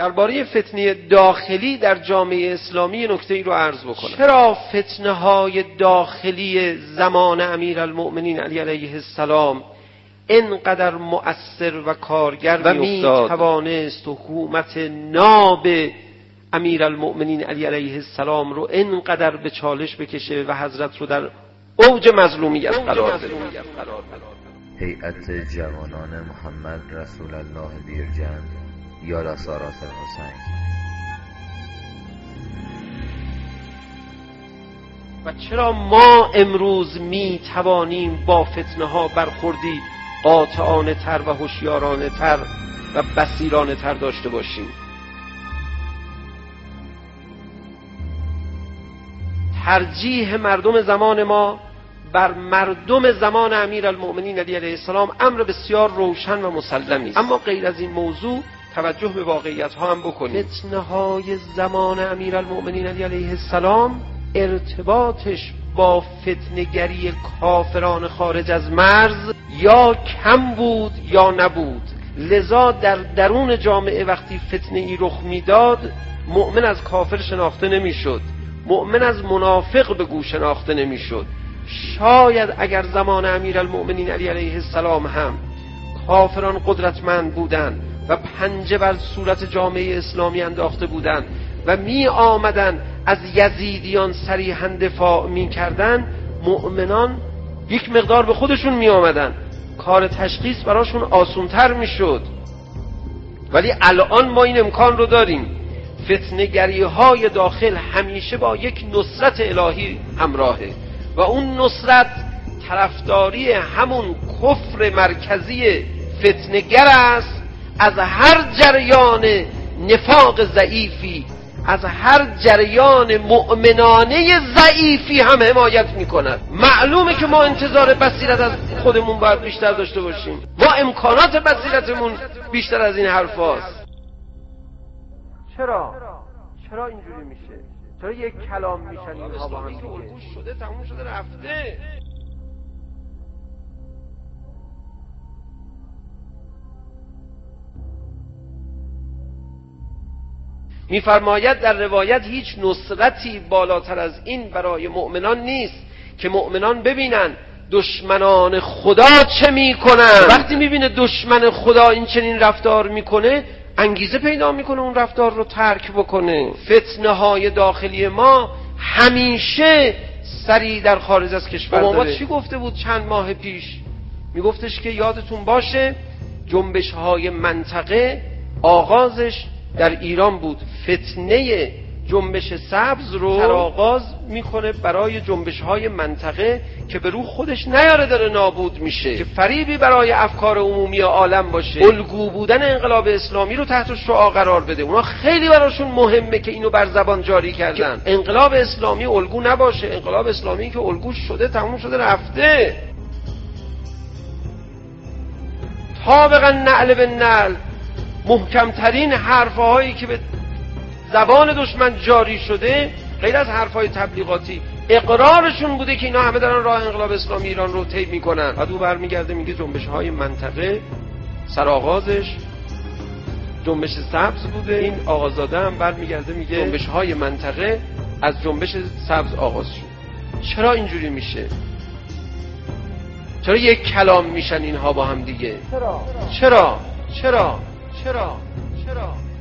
درباره فتنه داخلی در جامعه اسلامی نکته‌ای رو عرض بکنم. چرا فتنه‌های داخلی زمان امیرالمؤمنین علی علیه السلام اینقدر مؤثر و کارگر و میتوانست حکومت ناب امیرالمؤمنین علی علیه السلام رو اینقدر به چالش بکشه و حضرت رو در اوج مظلومیت قرار بده؟ هیئت جوانان محمد رسول الله بیرجند یا سارات الحسین. و چرا ما امروز می توانیم با فتنه ها برخوردی قاطعانه تر و هوشیارانه تر و بصیرانه تر داشته باشیم؟ ترجیح مردم زمان ما بر مردم زمان امیرالمؤمنین علی علیه السلام امر بسیار روشن و مسلمی است. اما غیر از این موضوع توجه به واقعیت ها هم بکنید. فتنه های زمان امیرالمؤمنین علی علیه السلام ارتباطش با فتنه‌گری کافران خارج از مرز یا کم بود یا نبود. لذا در درون جامعه وقتی فتنه ای رخ میداد، مؤمن از کافر شناخته نمیشد، مؤمن از منافق به گوش شناخته نمیشد. شاید اگر زمان امیرالمؤمنین علی علیه السلام هم کافران قدرتمند بودند و پنجه بر صورت جامعه اسلامی انداخته بودند و می آمدن از یزیدیان صریحاً دفاع می کردن، مؤمنان یک مقدار به خودشون می آمدن، کار تشخیص براشون آسان‌تر می شد. ولی الان ما این امکان رو داریم. فتنه‌گری های داخل همیشه با یک نصرت الهی همراهه و اون نصرت طرفداری همون کفر مرکزی فتنه‌گر است. از هر جریان نفاق ضعیفی، از هر جریان مؤمنانه ضعیفی هم حمایت میکند. معلومه که ما انتظار بصیرت از خودمون باید بیشتر داشته باشیم. ما امکانات بصیرتمون بیشتر از این حرف هاست. چرا اینجوری میشه؟ چرا یک کلام میشن اینها با هم دیگه؟ الگوش شده، تموم شده، رفته. می‌فرماید در روایت هیچ نصرتی بالاتر از این برای مؤمنان نیست که مؤمنان ببینن دشمنان خدا چه میکنن. وقتی میبینه دشمن خدا این چنین رفتار میکنه، انگیزه پیدا میکنه اون رفتار رو ترک بکنه. فتنه های داخلی ما همیشه سری در خارج از کشور داره. اوباما چی گفته بود چند ماه پیش؟ میگفتش که یادتون باشه جنبش های منطقه آغازش در ایران بود. فتنه جنبش سبز رو آغاز میکنه برای جنبش های منطقه که به روح خودش نیاره داره نابود میشه، که فریبی برای افکار عمومی عالم باشه، الگو بودن انقلاب اسلامی رو تحت شعاع قرار بده. اونا خیلی براشون مهمه که اینو بر زبان جاری کردن. انقلاب اسلامی الگو نباشه. انقلاب اسلامی که الگو شده، تموم شده، رفته. طابقا نعل به نعل محکمترین حرفهایی که به زبان دشمن جاری شده، غیر از حرفهای تبلیغاتی، اقرارشون بوده که اینا همه دارن راه انقلاب اسلامی ایران رو طی میکنن. بعد او برمیگرده میگه جنبش‌های منطقه سرآغازش جنبش سبز بوده. این آقازاده هم برمیگرده میگه جنبش‌های منطقه از جنبش سبز آغاز شد. چرا اینجوری میشه؟ چرا یک کلام میشن اینها با هم دیگه؟ چرا؟